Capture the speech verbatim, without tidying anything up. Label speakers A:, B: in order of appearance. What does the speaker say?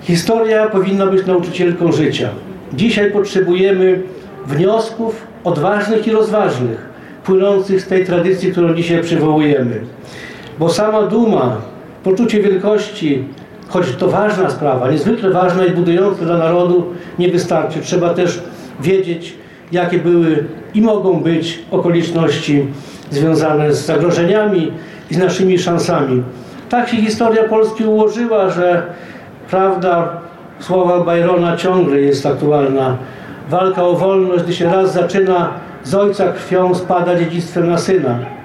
A: Historia powinna być nauczycielką życia. Dzisiaj potrzebujemy wniosków odważnych i rozważnych, płynących z tej tradycji, którą dzisiaj przywołujemy. Bo sama duma, poczucie wielkości, choć to ważna sprawa, niezwykle ważna i budująca dla narodu, nie wystarczy. Trzeba też wiedzieć, jakie były i mogą być okoliczności związane z zagrożeniami i z naszymi szansami. Tak się historia Polski ułożyła, że prawda słowa Byrona ciągle jest aktualna. Walka o wolność, gdy się raz zaczyna, z ojca krwią spada dziedzictwem na syna.